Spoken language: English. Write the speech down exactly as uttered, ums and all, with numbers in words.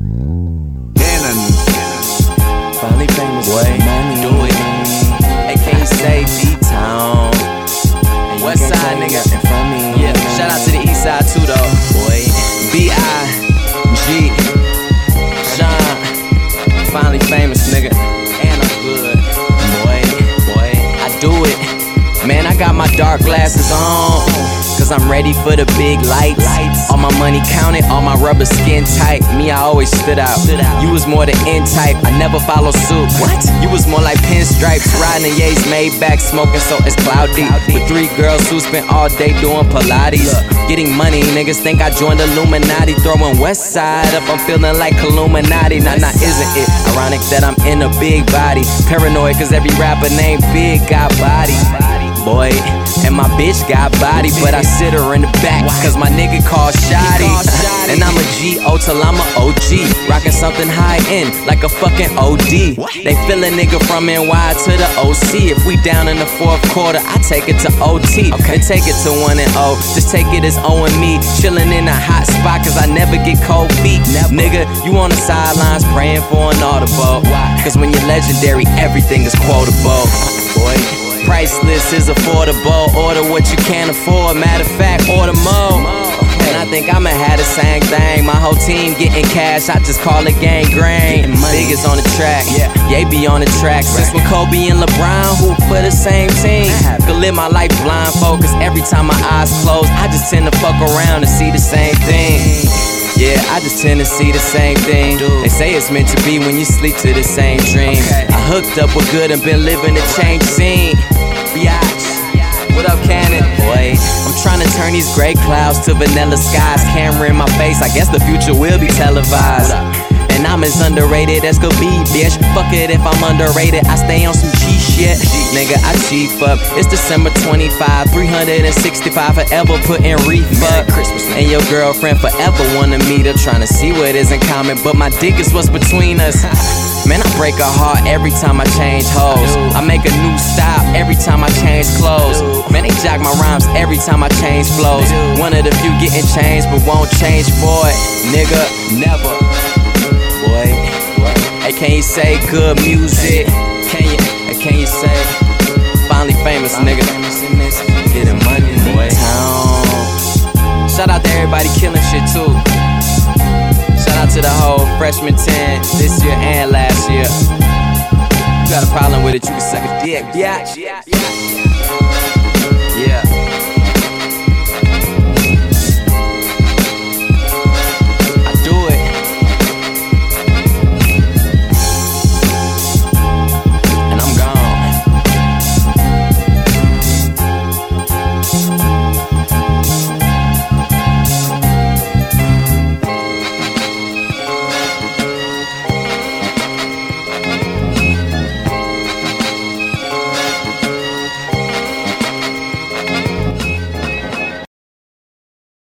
Cannon. Finally famous, Boy, money. do it. A K say D-Town. West side, nigga. Yeah, shout out to the east side too, though. Boy, B I G Sean. Finally famous, nigga. And I'm good. Boy, boy, I do it. Man, I got my dark glasses on, cause I'm ready for the big lights. All my money counted, all my rubber skin tight. Me, I always stood out. You was more the end type, I never follow suit. What? You was more like pinstripes, riding in Ye's Maybach, smoking so it's cloudy. With three girls who spent all day doing Pilates. Getting money, niggas think I joined Illuminati. Throwing West Side up, I'm feeling like Illuminati. Nah, nah, isn't it ironic that I'm in a big body? Paranoid cause every rapper named Big got body. Boy, and my bitch got body, but I sit her in the back, cause my nigga called Shotty. And I'm a G O till I'm a O G, rockin' something high end, like a fucking O D. They feel a nigga from N Y to the O C. If we down in the fourth quarter, I take it to O T. Okay, take it to one and O, just take it as O and me. Chillin' in a hot spot, cause I never get cold feet. Nigga, you on the sidelines praying for an audible. Cause when you're legendary, everything is quotable. Boy, priceless is affordable. Order what you can't afford. Matter of fact, order more. And I think I'ma have the same thing. My whole team getting cash, I just call it gang grain. Big is on the track, Ye be on the track. Since when Kobe and LeBron, who for the same team? Could live my life blindfold, cause every time my eyes close, I just tend to fuck around and see the same thing. Yeah, I just tend to see the same thing. They say it's meant to be when you sleep to the same dream. I hooked up with good and been living a change scene. Biatch, what up, Cannon? Boy, I'm trying to turn these gray clouds to vanilla skies. Camera in my face, I guess the future will be televised. And I'm as underrated as could be, bitch. Fuck it if I'm underrated, I stay on some G shit. Nigga, I chief up. It's December twenty-fifth, three hundred sixty-five, forever putting reef up. And your girlfriend forever wanna meet her, trying to see what is in common, but my dick is what's between us. Man, I break a heart every time I change hoes. I make a new style every time I change clothes. Man, they jock my rhymes every time I change flows. One of the few getting changed, but won't change for it. Nigga, never. Boy, hey, can you say good music? Can you, hey, can you say finally famous, nigga? Getting money, boy. Shout out to everybody killing shit too. Shout out to the whole freshman ten this year and last year. You got a problem with it, you can suck a dick, yeah.